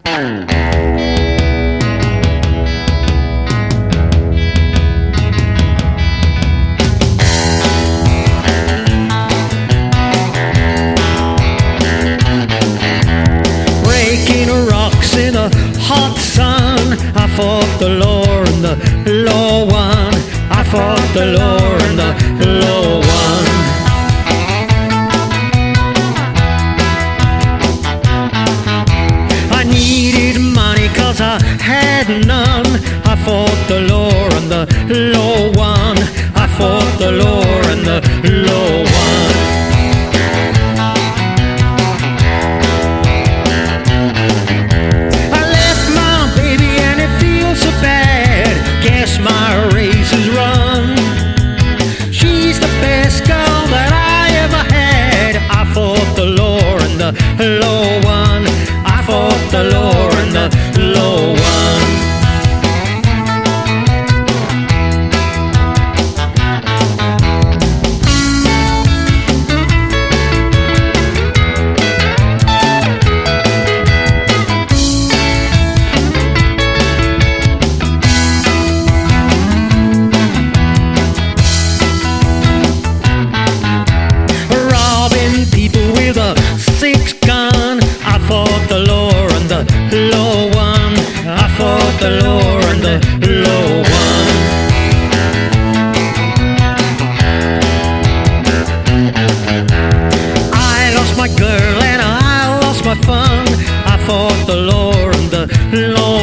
Breaking rocks in a hot sun, I fought the law and the law won. I fought the law and the law won. I needed money 'cause I had none. I fought the law and the law won. I fought the law and the law won. I left my baby and it feels so bad. Guess my race is run. She's the best girl that I ever had. I fought the law and the law won. I fought the law and the law won. Robbing people with a six-gun. I fought the law and the law won. I fought the law and the law won. I lost my girl and I lost my fun. I fought the law and the law